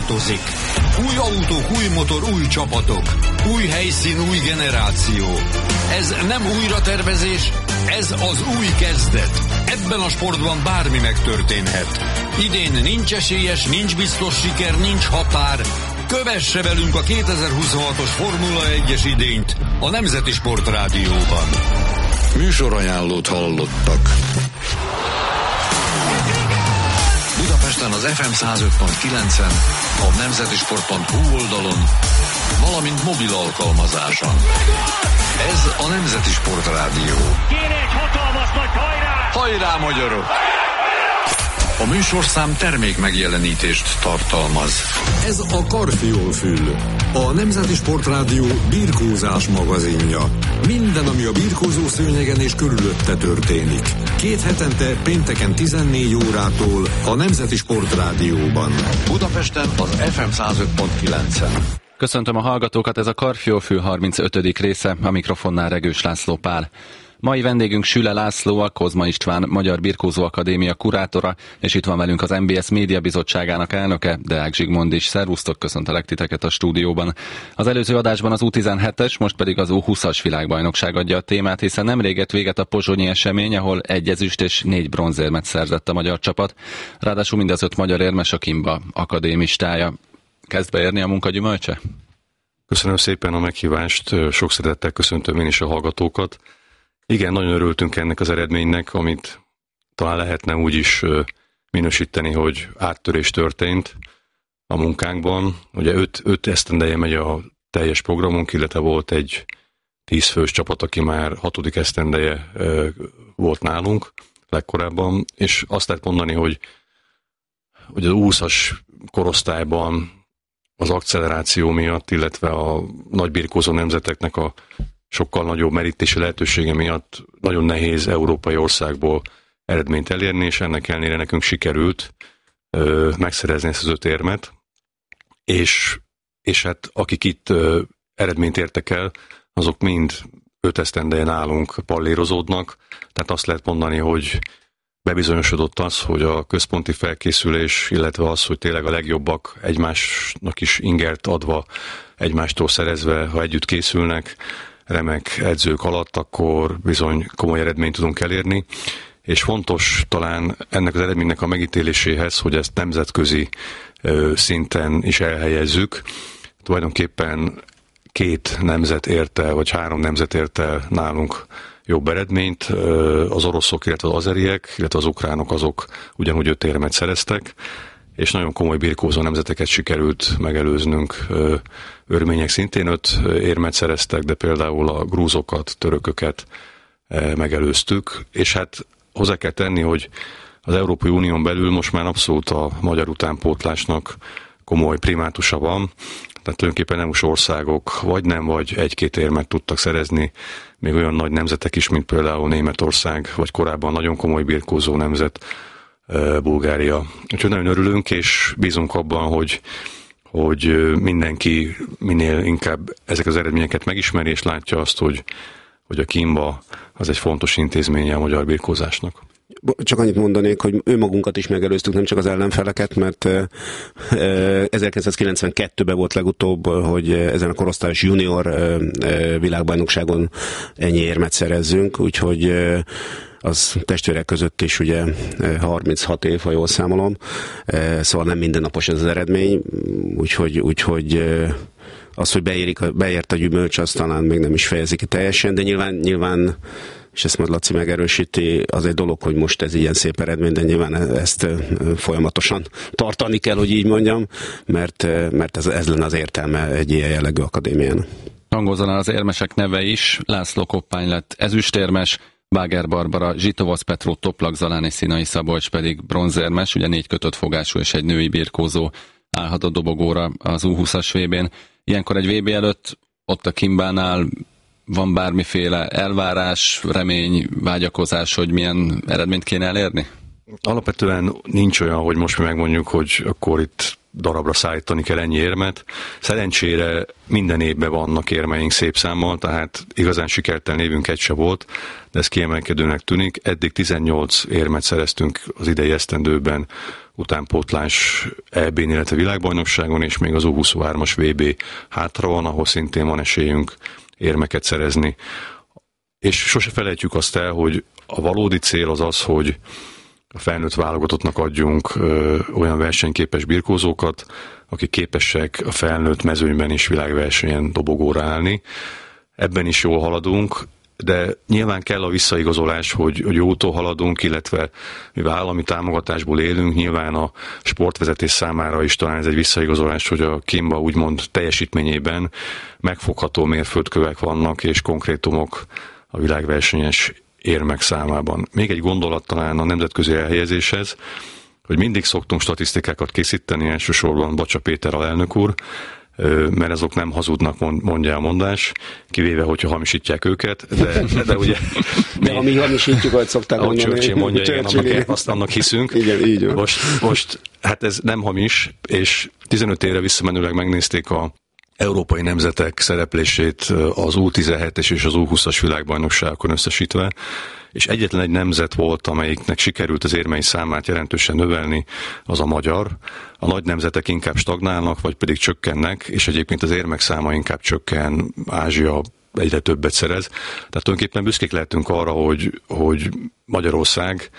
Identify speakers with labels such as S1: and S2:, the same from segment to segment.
S1: változik. Új autók, új motor, új csapatok. Új helyszín, új generáció. Ez nem újratervezés, ez az új kezdet. Ebben a sportban bármi megtörténhet. Idén nincs esélyes, nincs biztos siker, nincs határ. Kövesse velünk a 2026-os Formula 1-es idényt a Nemzeti Sport Rádióban.
S2: Műsorajánlót hallottak. Budapesten az FM 105.9-en, a nemzetisport.hu oldalon, valamint mobil alkalmazáson. Ez a Nemzeti Sport Rádió.
S3: Kéne egy hatalmas nagy hajrá!
S2: Hajrá, magyarok! A műsorszám termék megjelenítést tartalmaz.
S4: Ez a Karfiolfül, a Nemzeti Sport Rádió birkózás magazinja. Minden, ami a birkózó szőnyegen és körülötte történik. 2 hetente pénteken 14 órától a Nemzeti Sport Rádióban.
S2: Budapesten az FM 105.9-en.
S5: Köszöntöm a hallgatókat, ez a Karfiolfül 35. része, a mikrofonnál Regős László Pál. Mai vendégünk Süle László, a Kozma István Magyar Birkózó Akadémia kurátora, és itt van velünk az MBS Média Bizottságának elnöke, Deák Zsigmond is. Szervusztok, köszöntelek titeket a stúdióban. Az előző adásban az U17-es, most pedig az U20-as világbajnokság adja a témát, hiszen nemrég ért véget a pozsonyi esemény, ahol 1 ezüst és 4 bronzérmet szerzett a magyar csapat. Ráadásul mind az 5 magyar érmes a Kimba akadémistája. Kezd beérni a munka gyümölcse?
S6: Köszönöm szépen a meghívást, sok szeretettel köszöntöm én is a hallgatókat. Igen, nagyon örültünk ennek az eredménynek, amit talán lehetne úgy is minősíteni, hogy áttörés történt a munkánkban. Ugye 5 esztendeje megy a teljes programunk, illetve volt egy 10 fős csapat, aki már 6. esztendeje volt nálunk legkorábban, és azt lehet mondani, hogy az 20-as korosztályban az acceleráció miatt, illetve a nagy birkózó nemzeteknek a sokkal nagyobb merítési lehetősége miatt nagyon nehéz európai országból eredményt elérni, és ennek ellenére nekünk sikerült megszerezni ezt az 5 érmet, és hát akik itt eredményt értek el, azok mind 5 esztendeje nálunk pallérozódnak, tehát azt lehet mondani, hogy bebizonyosodott az, hogy a központi felkészülés, illetve az, hogy tényleg a legjobbak egymásnak is ingert adva, egymástól szerezve, ha együtt készülnek, remek edzők alatt, akkor bizony komoly eredményt tudunk elérni, és fontos talán ennek az eredménynek a megítéléséhez, hogy ezt nemzetközi szinten is elhelyezzük. Tulajdonképpen 2 nemzet érte, vagy 3 nemzet érte nálunk jobb eredményt, az oroszok, illetve az azeriek, illetve az ukránok, azok ugyanúgy 5 érmet szereztek, és nagyon komoly birkózó nemzeteket sikerült megelőznünk. Örmények szintén 5 érmet szereztek, de például a grúzokat, törököket megelőztük, és hát hozzá kell tenni, hogy az Európai Unión belül most már abszolút a magyar utánpótlásnak komoly primátusa van, tehát tulajdonképpen EU-s országok vagy nem, vagy 1-2 érmet tudtak szerezni, még olyan nagy nemzetek is, mint például Németország, vagy korábban nagyon komoly birkózó nemzet, Bulgária. Úgyhogy nagyon örülünk, és bízunk abban, hogy mindenki minél inkább ezek az eredményeket megismeri, és látja azt, hogy a Kimba az egy fontos intézménye a magyar birkózásnak.
S7: Csak annyit mondanék, hogy önmagunkat is megelőztük, nem csak az ellenfeleket, mert 1992-ben volt legutóbb, hogy ezen a korosztályos junior világbajnokságon ennyi érmet szerezzünk, úgyhogy az testvérek között is ugye 36 év, ha jól számolom, szóval nem mindennapos ez az eredmény, úgyhogy az, hogy beért a gyümölcs, az talán még nem is fejezi ki teljesen, de nyilván és ezt majd Laci megerősíti, az egy dolog, hogy most ez ilyen szép eredmény, de nyilván ezt folyamatosan tartani kell, hogy így mondjam, mert ez lenne az értelme egy ilyen jellegű akadémián. Hangozzanak
S5: az érmesek neve is, László Koppány lett ezüstérmes, Báger Barbara, Zsitovasz Petró, Toplak Zalán és Színai Szabolcs pedig bronzérmes, ugye 4 kötött fogású és egy női birkózó állhat a dobogóra az U20-as VB-n. Ilyenkor egy VB előtt ott a Kimbánál van bármiféle elvárás, remény, vágyakozás, hogy milyen eredményt kéne elérni?
S6: Alapvetően nincs olyan, hogy most mi megmondjuk, hogy akkor itt darabra szállítani kell ennyi érmet. Szerencsére minden évben vannak érmeink szép számmal, tehát igazán sikertelen évünk egy se volt, de ez kiemelkedőnek tűnik. Eddig 18 érmet szereztünk az idei esztendőben utánpótlás EB-n, illetve világbajnokságon, és még az U23-as VB hátra van, ahol szintén van esélyünk érmeket szerezni. És sose felejtjük azt el, hogy a valódi cél az az, hogy a felnőtt válogatottnak adjunk olyan versenyképes birkózókat, akik képesek a felnőtt mezőnyben is világversenyen dobogóra állni. Ebben is jól haladunk, de nyilván kell a visszaigazolás, hogy jó úton haladunk, illetve mivel állami támogatásból élünk, nyilván a sportvezetés számára is talán ez egy visszaigazolás, hogy a Kimba úgymond teljesítményében megfogható mérföldkövek vannak, és konkrétumok a világversenyes érmek számában. Még egy gondolat talán a nemzetközi elhelyezéshez, hogy mindig szoktunk statisztikákat készíteni, elsősorban Bacsa Péter alelnök úr, mert azok nem hazudnak, mondja a mondás, kivéve, hogyha hamisítják őket, de ugye...
S7: De ha mi hamisítjuk, ahogy szokták mondani.
S6: Churchill mondja, igen, annak hiszünk.
S7: Igen, így van.
S6: Most, hát ez nem hamis, és 15 évre visszamenőleg megnézték a európai nemzetek szereplését az U17-es és az U20-as világbajnokságokon összesítve, és egyetlen egy nemzet volt, amelyiknek sikerült az érmei számát jelentősen növelni, az a magyar. A nagy nemzetek inkább stagnálnak, vagy pedig csökkennek, és egyébként az érmek száma inkább csökken, Ázsia egyre többet szerez. Tehát tulajdonképpen büszkék lehetünk arra, hogy Magyarország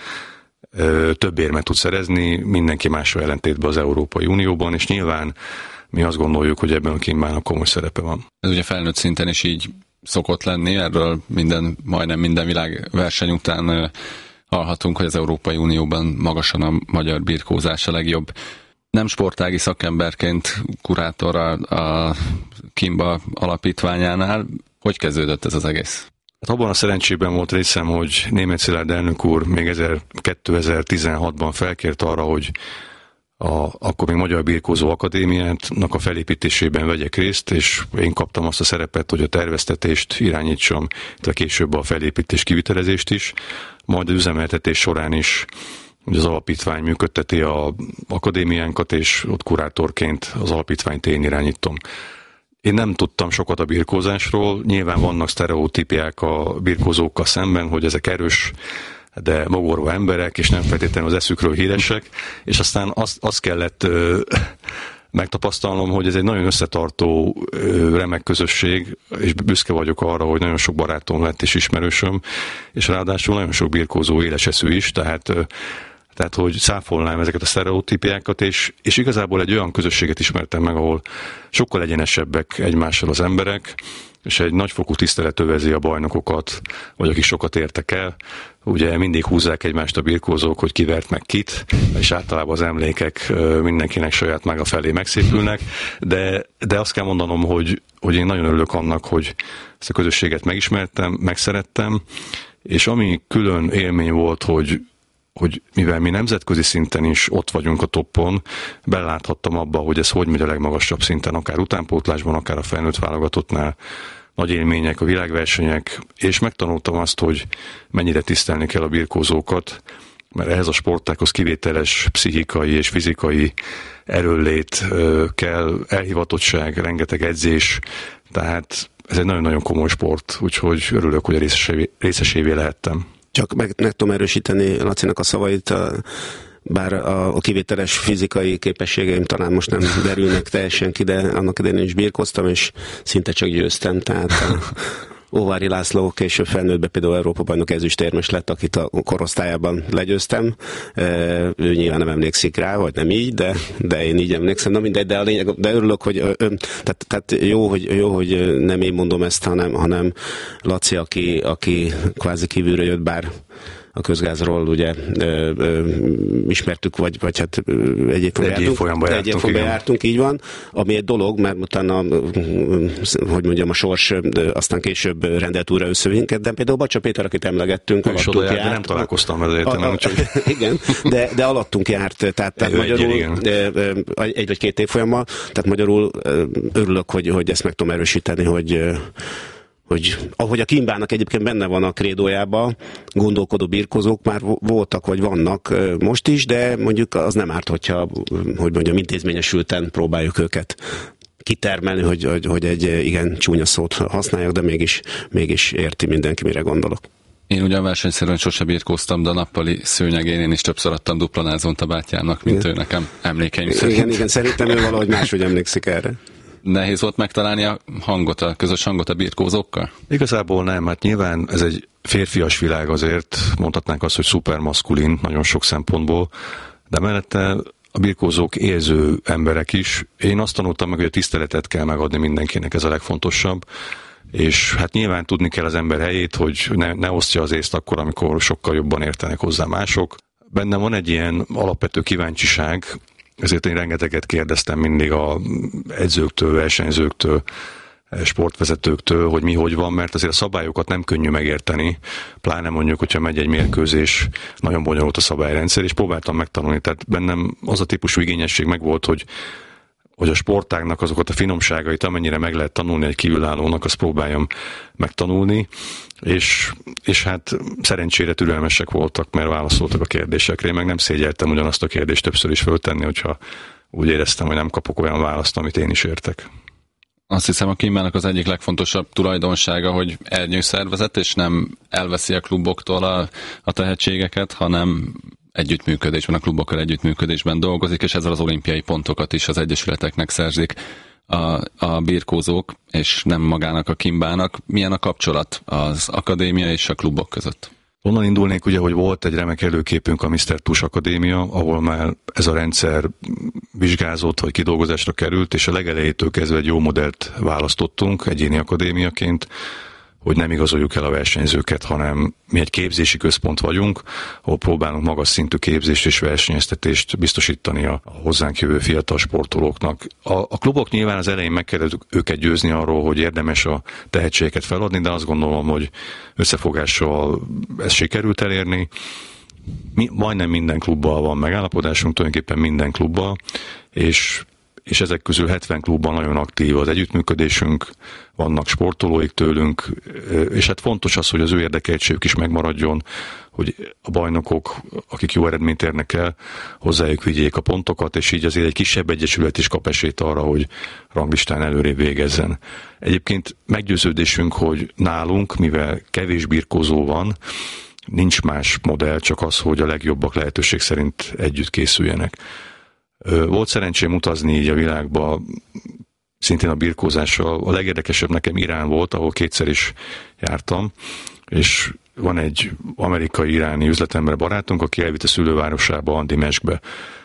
S6: több érmet tud szerezni, mindenki mással ellentétben az Európai Unióban, és nyilván mi azt gondoljuk, hogy ebben a Kimbának komoly szerepe van.
S5: Ez ugye felnőtt szinten is így szokott lenni, erről majdnem minden világverseny után hallhatunk, hogy az Európai Unióban magasan a magyar birkózás a legjobb. Nem sportági szakemberként kurátor a Kimba alapítványánál. Hogy kezdődött ez az egész?
S6: Hát abban a szerencsében volt részem, hogy Németh Szilárd elnök úr még 2016-ban felkért arra, hogy akkor még Magyar Birkózó Akadémiának a felépítésében vegyek részt, és én kaptam azt a szerepet, hogy a terveztetést irányítsam, illetve később a felépítés kivitelezést is, majd az üzemeltetés során is, hogy az alapítvány működteti az akadémiánkat, és ott kurátorként az alapítványt én irányítom. Én nem tudtam sokat a birkózásról, nyilván vannak sztereotípiák a birkózókkal szemben, hogy ezek erős, de mogorva emberek, és nem feltétlenül az eszükről híresek, és aztán azt kellett megtapasztalnom, hogy ez egy nagyon összetartó, remek közösség, és büszke vagyok arra, hogy nagyon sok barátom lett és ismerősöm, és ráadásul nagyon sok birkózó éles eszű is, tehát hogy cáfolnám ezeket a sztereotípiákat, és igazából egy olyan közösséget ismertem meg, ahol sokkal egyenesebbek egymással az emberek, és egy nagyfokú tisztelet övezi a bajnokokat, vagy akik sokat értek el. Ugye mindig húzzák egymást a birkózók, hogy ki vert meg kit, és általában az emlékek mindenkinek saját maga felé megszépülnek, de azt kell mondanom, hogy én nagyon örülök annak, hogy ezt a közösséget megismertem, megszerettem, és ami külön élmény volt, hogy mivel mi nemzetközi szinten is ott vagyunk a toppon, beláthattam abba, hogy ez hogy megy a legmagasabb szinten, akár utánpótlásban, akár a felnőtt válogatottnál, nagy élmények, a világversenyek, és megtanultam azt, hogy mennyire tisztelni kell a birkózókat, mert ehhez a sportákhoz kivételes pszichikai és fizikai erőllét kell, elhivatottság, rengeteg edzés, tehát ez egy nagyon-nagyon komoly sport, úgyhogy örülök, hogy részesévé lehettem.
S7: Csak meg tudom erősíteni Lacinak a szavait, bár a kivételes fizikai képességeim talán most nem derülnek teljesen ki, de annak idején is birkóztam, és szinte csak győztem, tehát Óvári László később felnőttbe például Európa-bajnok ezüstérmes lett, akit a korosztályában legyőztem. Ő nyilván nem emlékszik rá, vagy nem így, de én így emlékszem. Na mindegy, de a lényeg, de örülök, hogy tehát jó, hogy nem én mondom ezt, hanem Laci, aki kvázi kívülről jött, bár a közgázról ugye ismertük, vagy hát egy évfolyamban jártunk, így van, ami egy dolog, mert utána, hogy mondjam, a sors aztán később rendelt újra össze, de például Bacsa Péter, akit emlegetünk, alattunk járt.
S6: Nem találkoztam ezért, csak...
S7: Igen, de alattunk járt, tehát magyarul egy vagy két évfolyammal, tehát magyarul örülök, hogy ezt meg tudom erősíteni, hogy ahogy a Kimbának egyébként benne van a krédójában, gondolkodó birkózók már voltak, vagy vannak most is, de mondjuk az nem árt, hogyha, hogy mondjam, intézményesülten próbáljuk őket kitermelni, hogy egy igen csúnya szót használjak, de mégis érti mindenki, mire gondolok.
S5: Én ugyan versenyszerűen sose birkóztam, de a nappali szőnyegén én is többször adtam duplanázont a bátyámnak, mint ő nekem, emlékeim szerint.
S7: Igen, szerintem ő valahogy máshogy emlékszik erre.
S5: Nehéz volt megtalálni a közös hangot a birkózókkal?
S6: Igazából nem, hát nyilván ez egy férfias világ azért, mondhatnánk azt, hogy szupermaszkulin nagyon sok szempontból, de mellette a birkózók érző emberek is. Én azt tanultam meg, hogy a tiszteletet kell megadni mindenkinek, ez a legfontosabb. És hát nyilván tudni kell az ember helyét, hogy ne osztja az észt akkor, amikor sokkal jobban értenek hozzá mások. Bennem van egy ilyen alapvető kíváncsiság, ezért én rengeteget kérdeztem mindig az edzőktől, versenyzőktől, sportvezetőktől, hogy mi hogy van, mert azért a szabályokat nem könnyű megérteni, pláne mondjuk, hogyha megy egy mérkőzés, nagyon bonyolult a szabályrendszer, és próbáltam megtanulni, tehát bennem az a típusú igényesség megvolt, hogy a sportágnak azokat a finomságait, amennyire meg lehet tanulni egy kívülállónak, azt próbáljam megtanulni, és hát szerencsére türelmesek voltak, mert válaszoltak a kérdésekre. Én meg nem szégyeltem ugyanazt a kérdést többször is föltenni, hogyha úgy éreztem, hogy nem kapok olyan választ, amit én is értek.
S5: Azt hiszem, a Kimmának az egyik legfontosabb tulajdonsága, hogy ernyőszervezet, és nem elveszi a kluboktól a tehetségeket, hanem együttműködésben, a klubokkal együttműködésben dolgozik, és ezzel az olimpiai pontokat is az egyesületeknek szerzik a birkózók, és nem magának a Kimbának. Milyen a kapcsolat az akadémia és a klubok között?
S6: Onnan indulnék ugye, hogy volt egy remek előképünk, a Mr. Tush Akadémia, ahol már ez a rendszer vizsgázott, vagy kidolgozásra került, és a legelejétől kezdve egy jó modellt választottunk egyéni akadémiaként, hogy nem igazoljuk el a versenyzőket, hanem mi egy képzési központ vagyunk, ahol próbálunk magas szintű képzést és versenyeztetést biztosítani a hozzánk jövő fiatal sportolóknak. A klubok nyilván az elején meg kell őket győzni arról, hogy érdemes a tehetségeket feladni, de azt gondolom, hogy összefogással ezt sikerült elérni. Majdnem minden klubbal van megállapodásunk, tulajdonképpen minden klubbal, és ezek közül 70 klubban nagyon aktív az együttműködésünk, vannak sportolóik tőlünk, és hát fontos az, hogy az ő érdekeltségük is megmaradjon, hogy a bajnokok, akik jó eredményt érnek el, hozzájuk vigyék a pontokat, és így azért egy kisebb egyesület is kap esélyt arra, hogy ranglistán előrébb végezzen. Egyébként meggyőződésünk, hogy nálunk, mivel kevés birkózó van, nincs más modell, csak az, hogy a legjobbak lehetőség szerint együtt készüljenek. Volt szerencsém utazni így a világba, szintén a birkózással. A legérdekesebb nekem Irán volt, ahol kétszer is jártam, és van egy amerikai-iráni üzletember barátunk, aki elvitt a szülővárosába, Dimeskbe.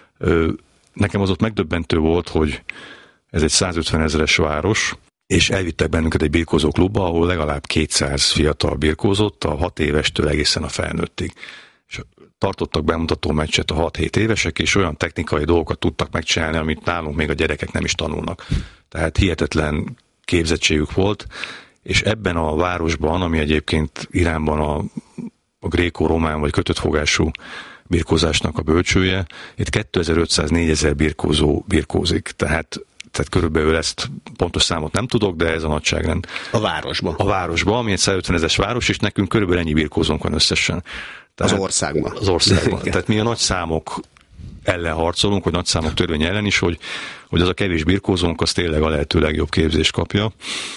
S6: Nekem az ott megdöbbentő volt, hogy ez egy 150 000-es város, és elvittek bennünket egy birkózó klubba, ahol legalább 200 fiatal birkózott, a 6 évestől egészen a felnőttig. És tartottak bemutató meccset a 6-7 évesek, és olyan technikai dolgokat tudtak megcsinálni, amit nálunk még a gyerekek nem is tanulnak. Tehát hihetetlen képzettségük volt, és ebben a városban, ami egyébként Iránban a gréko-román vagy kötött fogású birkózásnak a bölcsője, itt 2500-4000 birkózó birkózik. Tehát körülbelül ezt pontos számot nem tudok, de ez a nagyságrend.
S7: A városban.
S6: A városban, ami egy 150 000-es város, és nekünk körülbelül ennyi birkózónk van összesen. Tehát
S7: az országban.
S6: Az országban. Tehát mi a nagy számok ellen harcolunk, vagy nagy számok törvény ellen is, hogy az a kevés birkózónk, az tényleg a lehető legjobb képzést kapja.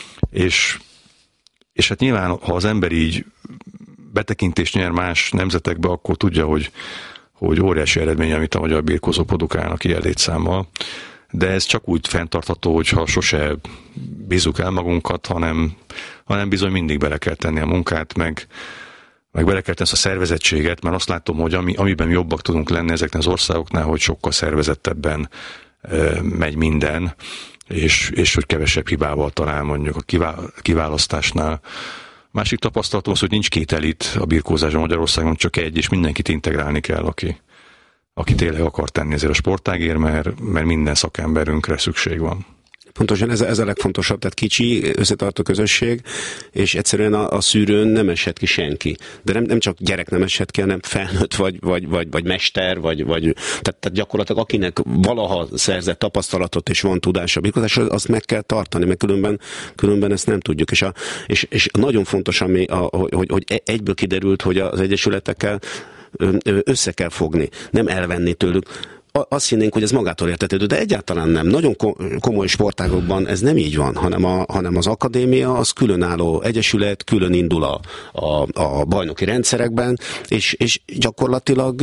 S6: És hát nyilván, ha az ember így betekintést nyer más nemzetekbe, akkor tudja, hogy óriási eredmény, amit a magyar birkózók produkálnak ilyen létszámmal. De ez csak úgy fenntartható, hogyha sose bízzuk el magunkat, hanem bizony mindig bele kell tenni a munkát, meg bele kell tenni ezt a szervezettséget, mert azt látom, hogy amiben mi jobbak tudunk lenni ezeknek az országoknál, hogy sokkal szervezettebben megy minden, és hogy kevesebb hibával talál mondjuk a kiválasztásnál. Másik tapasztalatom az, hogy nincs két elit a birkózásban Magyarországon, csak egy, és mindenkit integrálni kell, aki tényleg akar tenni ezért a sportágért, mert minden szakemberünkre szükség van.
S7: Pontosan ez a legfontosabb, tehát kicsi, összetartó közösség, és egyszerűen a szűrőn nem esett ki senki. De nem csak gyerek nem esett ki, hanem felnőtt vagy mester, tehát gyakorlatilag akinek valaha szerzett tapasztalatot és van tudása a birkózásról, azt meg kell tartani, mert különben ezt nem tudjuk. És nagyon fontos, hogy egyből kiderült, hogy az egyesületekkel össze kell fogni, nem elvenni tőlük. azt hinnénk, hogy ez magától értetődő, de egyáltalán nem. Nagyon komoly sportágokban ez nem így van, hanem az akadémia az különálló egyesület, külön indul a bajnoki rendszerekben, és gyakorlatilag,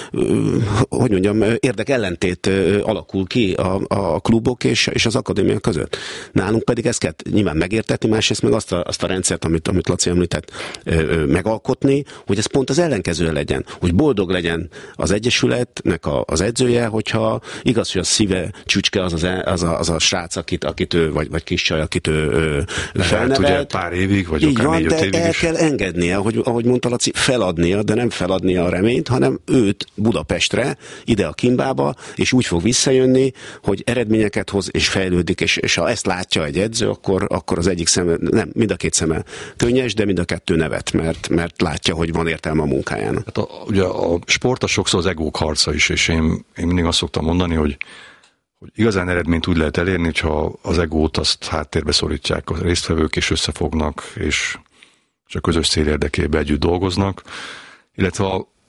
S7: hogy mondjam, érdekellentét alakul ki a klubok és az akadémia között. Nálunk pedig ezt kell nyilván megértetni, másrészt meg azt a rendszert, amit Laci említett, megalkotni, hogy ez pont az ellenkező legyen, hogy boldog legyen az egyesületnek az edzője, hogyha igaz, hogy a szíve csücske az a srác, akit ő, vagy kis csaj, akit ő felnevelt.
S6: Ugye pár évig, vagy akár 4-5 évig
S7: el kell engednie, ahogy mondta Laci, feladnia, de nem feladnia a reményt, hanem őt Budapestre, ide a Kimbába, és úgy fog visszajönni, hogy eredményeket hoz, és fejlődik, és ha ezt látja egy edző, akkor az egyik szeme, nem, mind a két szeme könnyes, de mind a kettő nevet, mert látja, hogy van értelme a munkájának.
S6: Hát ugye a sport az sokszor az egók harca is, és én mindig azt szoktam mondani, hogy igazán eredményt úgy lehet elérni, hogyha az egót azt háttérbe szorítják a résztvevők, és összefognak, és a közös cél érdekében együtt dolgoznak, illetve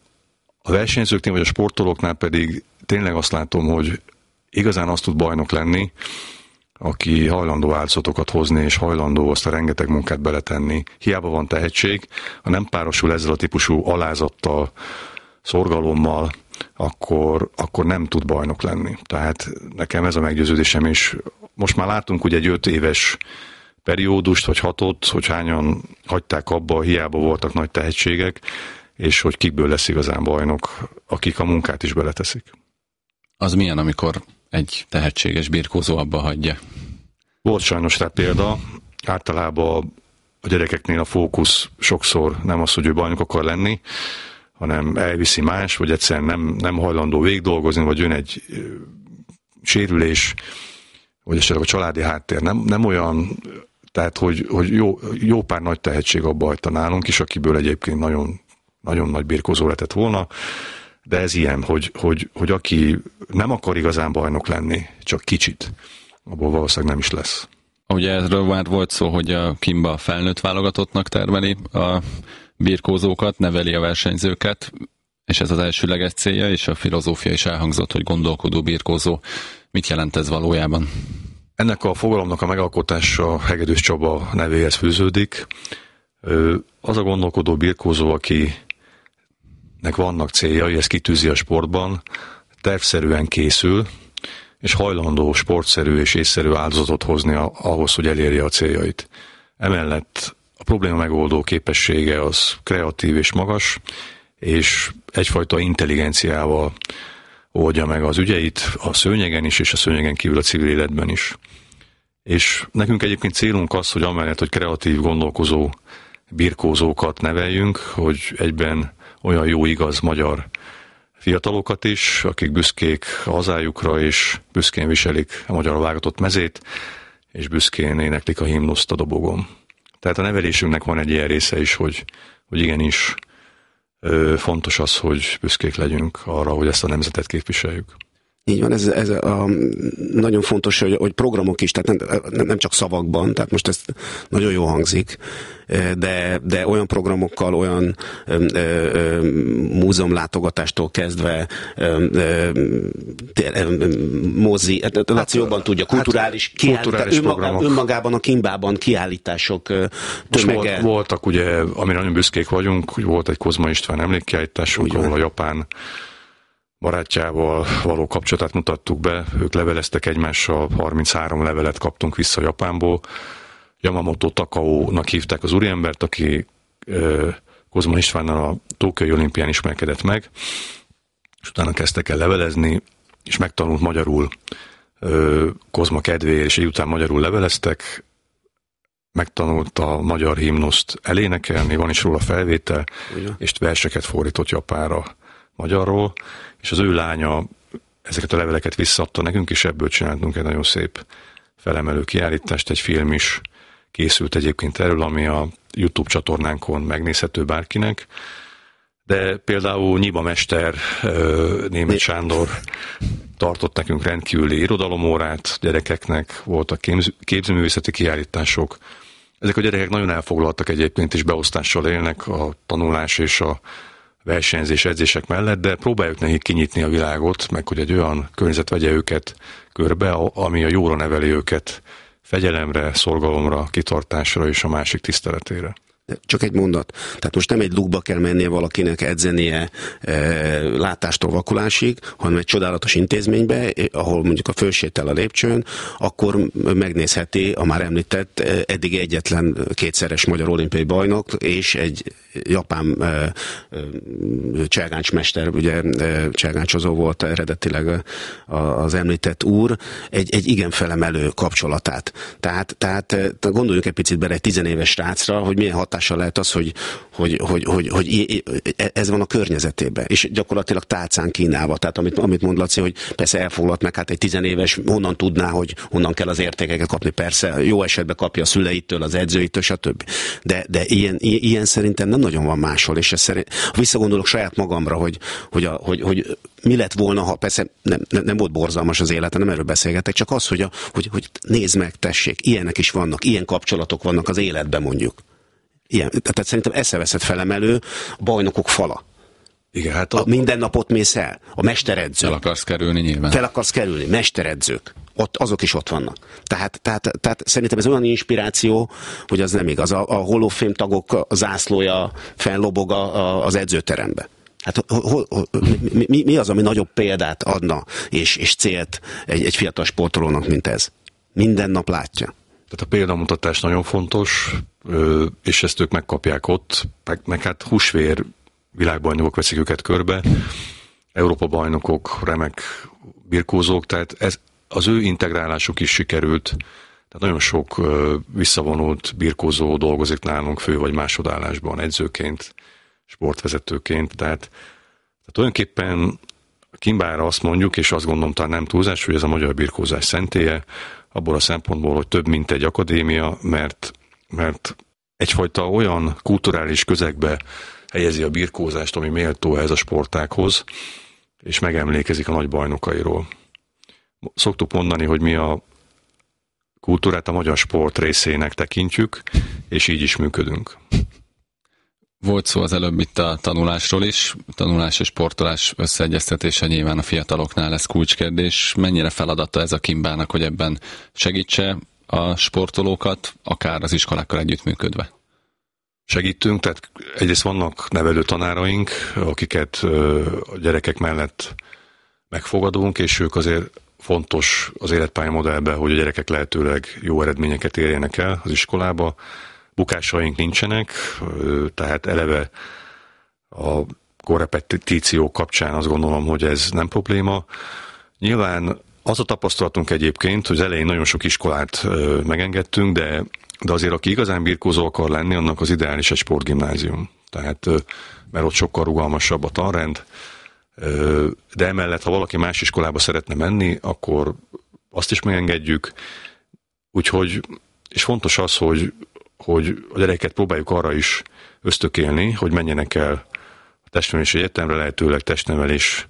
S6: a versenyzőknél vagy a sportolóknál pedig tényleg azt látom, hogy igazán azt tud bajnok lenni, aki hajlandó áldozatokat hozni, és hajlandó azt a rengeteg munkát beletenni. Hiába van tehetség, ha nem párosul ezzel a típusú alázattal, szorgalommal, akkor nem tud bajnok lenni. Tehát nekem ez a meggyőződésem, és most már látunk ugye egy 5 éves periódust, vagy 6-ot, hogy hányan hagyták abba, hiába voltak nagy tehetségek, és hogy kikből lesz igazán bajnok, akik a munkát is beleteszik.
S5: Az milyen, amikor egy tehetséges birkózó abba hagyja?
S6: Volt sajnos rá példa, általában a gyerekeknél a fókusz sokszor nem az, hogy ő bajnok akar lenni, hanem elviszi más, vagy egyszerűen nem hajlandó végigdolgozni, vagy jön egy sérülés, vagy esetleg a családi háttér nem olyan, tehát hogy jó pár nagy tehetség abba hagyta nálunk is, akiből egyébként nagyon, nagyon nagy birkózó lehetett volna, de ez ilyen, hogy aki nem akar igazán bajnok lenni, csak kicsit, abból valószínűleg nem is lesz.
S5: Ugye erről már volt szó, hogy a Kimba felnőtt válogatottnak termeli a birkózókat, neveli a versenyzőket, és ez az elsőleges célja, és a filozófia is elhangzott, hogy gondolkodó birkózó. Mit jelent ez valójában?
S6: Ennek a fogalomnak a megalkotása Hegedűs Csaba nevéhez fűződik. Az a gondolkodó birkózó, akinek vannak céljai, ezt kitűzi a sportban, tervszerűen készül, és hajlandó sportszerű és észszerű áldozatot hozni ahhoz, hogy elérje a céljait. Emellett a probléma megoldó képessége az kreatív és magas, és egyfajta intelligenciával oldja meg az ügyeit a szőnyegen is, és a szőnyegen kívül a civil életben is. És nekünk egyébként célunk az, hogy amellett, hogy kreatív, gondolkozó birkózókat neveljünk, hogy egyben olyan jó, igaz magyar fiatalokat is, akik büszkék a hazájukra, és büszkén viselik a magyar válogatott mezét, és büszkén éneklik a himnuszt a dobogon. Tehát a nevelésünknek van egy ilyen része is, hogy igenis fontos az, hogy büszkék legyünk arra, hogy ezt a nemzetet képviseljük.
S7: Így van, ez nagyon fontos, hogy programok is, tehát nem csak szavakban, tehát most ez nagyon jól hangzik, de olyan programokkal, olyan múzeumlátogatástól kezdve mozi, Laci jobban tudja, kulturális
S6: programok.
S7: Önmagában a Kimbában kiállítások tömege.
S6: Voltak ugye, amire nagyon büszkék vagyunk, hogy volt egy Kozma István emlékkiállításunk, ahol a japán barátjával való kapcsolatát mutattuk be, ők leveleztek egymással, 33 levelet kaptunk vissza Japánból. Yamamoto Takao-nak hívták az úriembert, aki Kozma Istvánnal a Tokiói olimpián ismerkedett meg, és utána kezdtek el levelezni, és megtanult magyarul Kozma kedvéért, és így után magyarul leveleztek, megtanult a magyar himnuszt elénekelni, van is róla felvétel, és verseket fordított japánra magyarról, és az ő lánya ezeket a leveleket visszaadta nekünk, és ebből csináltunk egy nagyon szép felemelő kiállítást, egy film is készült egyébként erről, ami a YouTube csatornánkon megnézhető bárkinek, de például Nyiba mester, Németh Sándor tartott nekünk rendkívüli irodalomórát gyerekeknek, voltak képzőművészeti kiállítások. Ezek a gyerekek nagyon elfoglaltak egyébként, és beosztással élnek, a tanulás és a versenyzés, edzések mellett, de próbáljuk nekik kinyitni a világot, meg hogy egy olyan környezet vegye őket körbe, ami a jóra neveli őket fegyelemre, szorgalomra, kitartásra és a másik tiszteletére.
S7: Csak egy mondat. Tehát most nem egy lukba kell mennie valakinek edzenie látástól vakulásig, hanem egy csodálatos intézménybe, ahol mondjuk a fölsétel a lépcsőn, akkor megnézheti a már említett eddig egyetlen kétszeres magyar olimpiai bajnok, és egy japán cselgáncsmester, ugye cselgáncsozó volt eredetileg az említett úr, egy igen felemelő kapcsolatát. Tehát gondoljunk egy picit bele egy 10 éves srácra, hogy milyen hatással lehet az, hogy ez van a környezetében, és gyakorlatilag tálcán kínálva. Tehát amit mond Laci, hogy persze elfoglalt meg, hát egy 10 éves honnan tudná, hogy honnan kell az értékeket kapni, persze jó esetben kapja a szüleitől, az edzőitől, stb. De ilyen szerintem nem nagyon van máshol, és visszagondolok saját magamra, hogy mi lett volna, ha persze nem volt borzalmas az élete, nem erről beszélgetek, csak az, hogy nézd meg, tessék, ilyenek is vannak, ilyen kapcsolatok vannak az életben mondjuk. Ilyen. Tehát szerintem eszeveszett felemelő a bajnokok fala.
S6: Igen, hát
S7: minden napot mész el. A mesteredző.
S5: Fel akarsz kerülni nyilván.
S7: Fel akarsz kerülni. Mesteredzők. Azok is ott vannak. Tehát szerintem ez olyan inspiráció, hogy az nem igaz. A Hall of Fame tagok zászlója fennlobog az edzőterembe. Hát mi az, ami nagyobb példát adna és célt egy fiatal sportolónak, mint ez? Minden nap látja.
S6: Tehát a példamutatás nagyon fontos, és ezt ők megkapják ott, meg hát húsvér világbajnokok veszik őket körbe, Európa-bajnokok, remek birkózók, tehát ez, az ő integrálásuk is sikerült, tehát nagyon sok visszavonult birkózó dolgozik nálunk fő- vagy másodállásban, edzőként, sportvezetőként, tehát tulajdonképpen Kimbára azt mondjuk, és azt gondolom talán nem túlzás, hogy ez a magyar birkózás szentélye, abból a szempontból, hogy több, mint egy akadémia, mert egyfajta olyan kulturális közegbe helyezi a birkózást, ami méltó ehhez a sportághoz, és megemlékezik a nagy bajnokairól. Szoktuk mondani, hogy mi a kultúrát a magyar sport részének tekintjük, és így is működünk.
S5: Volt szó az előbb itt a tanulásról is. Tanulás és sportolás összeegyeztetése nyilván a fiataloknál lesz kulcskérdés. Mennyire feladata ez a Kimbának, hogy ebben segítse a sportolókat, akár az iskolákkal együttműködve?
S6: Segítünk, tehát egyrészt vannak nevelő tanáraink, akiket a gyerekek mellett megfogadunk, és ők azért fontos az életpályamodellben, hogy a gyerekek lehetőleg jó eredményeket érjenek el az iskolába. Bukásaink nincsenek, tehát eleve a korrepetíció kapcsán azt gondolom, hogy ez nem probléma. Nyilván az a tapasztalatunk egyébként, hogy az elején nagyon sok iskolát megengedtünk, de azért aki igazán birkózó akar lenni, annak az ideális egy sportgimnázium. Tehát, mert ott sokkal rugalmasabb a tanrend, de emellett, ha valaki más iskolába szeretne menni, akkor azt is megengedjük. Úgyhogy, és fontos az, hogy a gyerekeket próbáljuk arra is ösztökélni, hogy menjenek el a testnevelési egyetemre, lehetőleg testnevelés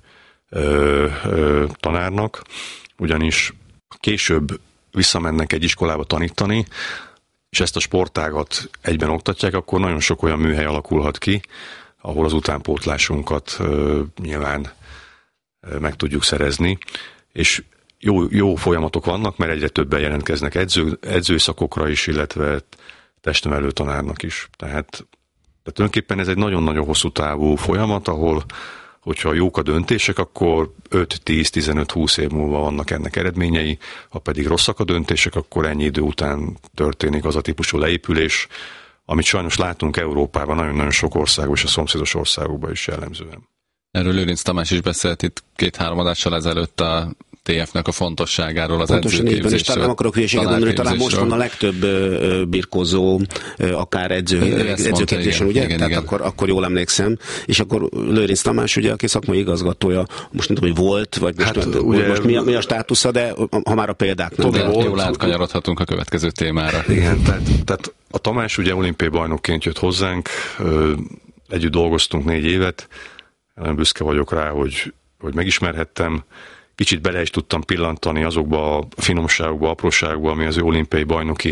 S6: tanárnak, ugyanis később visszamennek egy iskolába tanítani, és ezt a sportágat egyben oktatják, akkor nagyon sok olyan műhely alakulhat ki, ahol az utánpótlásunkat nyilván meg tudjuk szerezni, és jó folyamatok vannak, mert egyre többen jelentkeznek edzőszakokra is, illetve testnevelő tanárnak is. Tehát tulajdonképpen ez egy nagyon-nagyon hosszú távú folyamat, ahol, hogyha jók a döntések, akkor 5-10-15-20 év múlva vannak ennek eredményei, ha pedig rosszak a döntések, akkor ennyi idő után történik az a típusú leépülés, amit sajnos látunk Európában, nagyon-nagyon sok országban és a szomszédos országokban is jellemzően.
S5: Erről Lőrinc Tamás is beszélt itt 2-3 adással ezelőtt a TF-nek a fontosságáról, az edzőképzésről. És talán
S7: nem akarok hülyeséget mondani, talán most van a legtöbb birkózó, akár edzőképzésen, ugye?
S5: Igen,
S7: tehát
S5: igen.
S7: Akkor jól emlékszem. És akkor Lőrinc Tamás, ugye, aki szakmai igazgatója, most nem tudom, hogy volt, vagy most mi a státusza, de ha már a példák nem.
S5: Jól átkanyarodhatunk a következő témára.
S6: Igen, tehát a Tamás ugye olimpiai bajnokként jött hozzánk, együtt dolgoztunk 4 évet, nagyon büszke vagyok rá, hogy megismerhettem. Kicsit bele is tudtam pillantani azokba a finomságokba, apróságokba, ami az ő olimpiai bajnoki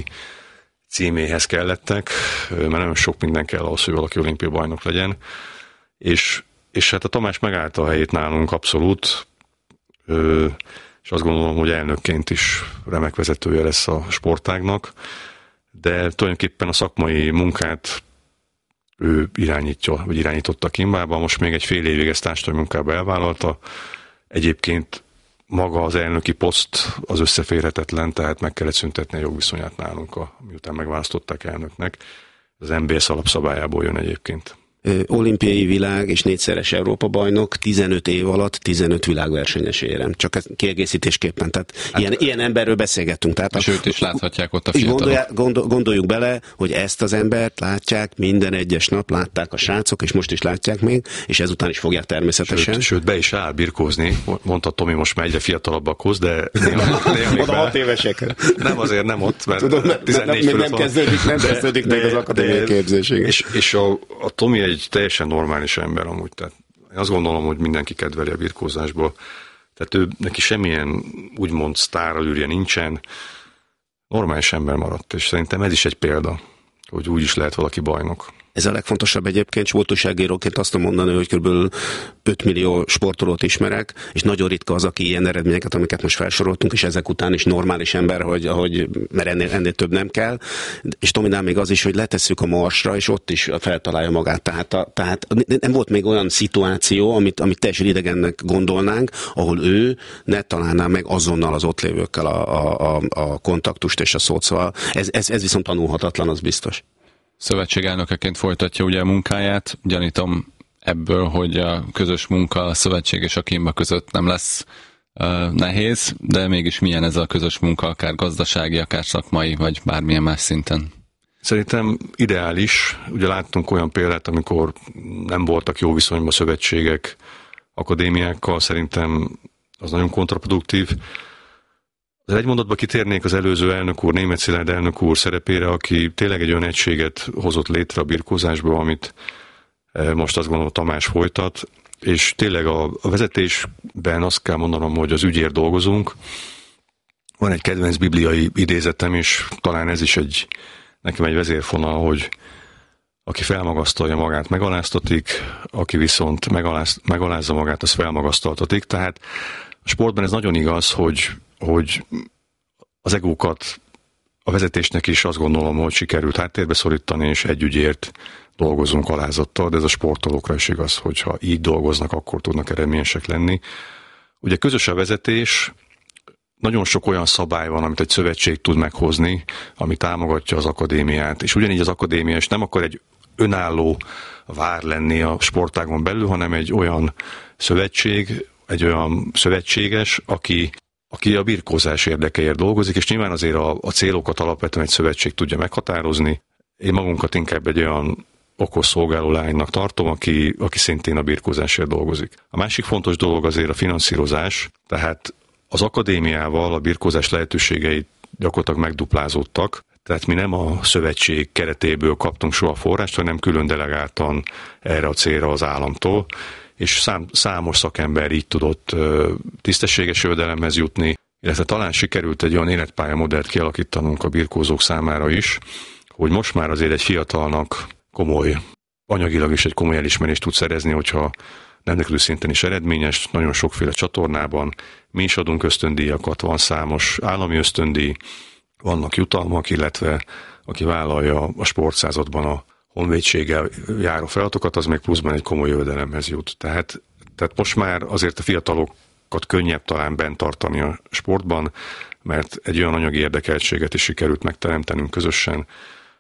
S6: címéhez kellettek, mert nagyon sok minden kell ahhoz, hogy valaki olimpiai bajnok legyen. És és hát a Tamás megállta a helyét nálunk abszolút, és azt gondolom, hogy elnökként is remek vezetője lesz a sportágnak, de tulajdonképpen a szakmai munkát ő irányította Kimbába, most még egy fél évig ezt társadalmi munkába elvállalta. Egyébként maga az elnöki poszt az összeférhetetlen, tehát meg kellett szüntetni a jogviszonyát nálunk, miután megválasztották elnöknek. Az NBS alapszabályából jön egyébként.
S7: Olimpiai világ és 4-szeres Európa bajnok, 15 év alatt 15 világversenyes érem. Csak ez kiegészítésképpen. Tehát ilyen emberről beszélgettünk. Tehát
S5: és őt is láthatják ott a fiatalok.
S7: Gondoljuk bele, hogy ezt az embert látják minden egyes nap, látták a srácok, és most is látják még, és ezután is fogják természetesen.
S6: Sőt, be is áll birkózni. Mondta Tomi, most már egyre fiatalabbakhoz, de
S7: oda 6 évesek.
S6: Nem, azért nem ott, mert
S7: tudom,
S6: 14
S7: még nem kezdődik meg az akadémiai képzésig.
S6: És a Tomi egy teljesen normális ember amúgy, tehát én azt gondolom, hogy mindenki kedveli a birkózásból, tehát neki semmilyen úgymond sztárallűrje nincsen, normális ember maradt, és szerintem ez is egy példa, hogy úgy is lehet valaki bajnok.
S7: Ez a legfontosabb egyébként, sportújságíróként azt tudom mondani, hogy kb. 5 millió sportolót ismerek, és nagyon ritka az, aki ilyen eredményeket, amiket most felsoroltunk, és ezek után is normális ember, mert ennél több nem kell. És Tominál még az is, hogy letesszük a Marsra, és ott is feltalálja magát. Tehát nem volt még olyan szituáció, amit teljesen idegennek gondolnánk, ahol ő ne találná meg azonnal az ott lévőkkel a kontaktust és a szót. Szóval ez viszont tanulhatatlan, az biztos.
S5: Szövetségelnökeként folytatja ugye a munkáját. Gyanítom ebből, hogy a közös munka a szövetség és a Kimba között nem lesz nehéz, de mégis milyen ez a közös munka, akár gazdasági, akár szakmai, vagy bármilyen más szinten?
S6: Szerintem ideális. Ugye láttunk olyan példát, amikor nem voltak jó viszonyban szövetségek akadémiákkal, szerintem az nagyon kontraproduktív. Az egy mondatba kitérnék az előző elnök úr, Németh Szilárd elnök úr szerepére, aki tényleg egy olyan egységet hozott létre a birkózásból, amit most azt gondolom Tamás folytat, és tényleg a vezetésben azt kell mondanom, hogy az ügyért dolgozunk. Van egy kedvenc bibliai idézetem, és talán ez is nekem egy vezérfonal, hogy aki felmagasztalja magát, megaláztatik, aki viszont megalázza magát, az felmagasztaltatik. Tehát a sportban ez nagyon igaz, hogy az egókat a vezetésnek is azt gondolom, hogy sikerült háttérbe szorítani, és egy ügyért dolgozunk alázattal, de ez a sportolókra is igaz, hogyha így dolgoznak, akkor tudnak eredményesek lenni. Ugye közös a vezetés, nagyon sok olyan szabály van, amit egy szövetség tud meghozni, ami támogatja az akadémiát, és ugyanígy az akadémia is nem akar egy önálló vár lenni a sportágon belül, hanem egy olyan szövetség, egy olyan szövetséges, aki a birkózás érdekeért dolgozik, és nyilván azért a célokat alapvetően egy szövetség tudja meghatározni. Én magunkat inkább egy olyan okos szolgáló lánynak tartom, aki szintén a birkózásért dolgozik. A másik fontos dolog azért a finanszírozás, tehát az akadémiával a birkózás lehetőségei gyakorlatilag megduplázódtak, tehát mi nem a szövetség keretéből kaptunk soha forrást, hanem külön delegáltan erre a célra az államtól, és számos szakember így tudott tisztességes jövedelemhez jutni, illetve talán sikerült egy olyan életpályamodellt kialakítanunk a birkózók számára is, hogy most már azért egy fiatalnak anyagilag is egy komoly elismerést tud szerezni, hogyha nemzetközi szinten is eredményes, nagyon sokféle csatornában. Mi is adunk ösztöndíjakat, van számos állami ösztöndíj, vannak jutalmak, illetve aki vállalja a sportszázadban a honvédséggel járó feladatokat, az még pluszban egy komoly jövedelemhez jut. Tehát most már azért a fiatalokat könnyebb talán bent tartani a sportban, mert egy olyan anyagi érdekeltséget is sikerült megteremtenünk közösen,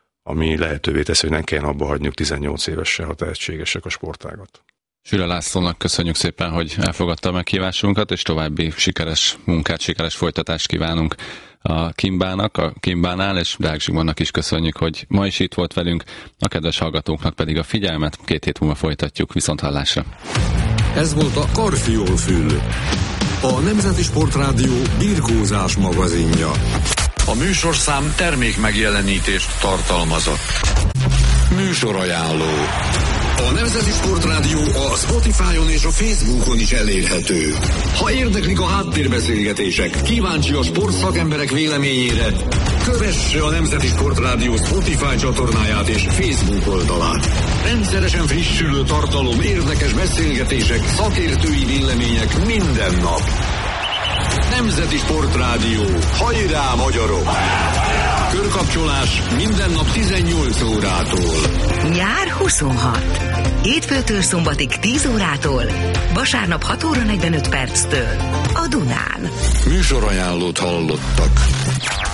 S6: ami lehetővé teszi, hogy nem kelljen abba hagyniuk 18 évesen, ha tehetségesek a sportágat.
S5: Süle Lászlónak köszönjük szépen, hogy elfogadta a meghívásunkat, és további sikeres munkát, sikeres folytatást kívánunk a Kimbánál, és Deák Zsigmondnak is köszönjük, hogy ma is itt volt velünk, a kedves hallgatóknak pedig a figyelmet. 2 hét múlva folytatjuk, viszonthallásra.
S4: Ez volt a Karfiol-fül, a Nemzeti Sportrádió birkózás magazinja.
S1: A műsorszám termék megjelenítést tartalmazott. Műsorajánló. A Nemzeti Sportrádió a Spotify-on és a Facebookon is elérhető. Ha érdeklik a háttérbeszélgetések, kíváncsi a sportszakemberek véleményére, kövesse a Nemzeti Sportrádió Spotify csatornáját és Facebook oldalát. Rendszeresen frissülő tartalom, érdekes beszélgetések, szakértői vélemények minden nap. Nemzeti Sportrádió. Hajrá, magyarok! Körkapcsolás minden nap 18 órától.
S8: Nyár 26. Hétfőtől szombatig 10 órától, vasárnap 6 óra 45 perctől a Dunán.
S1: Műsorajánlót hallottak.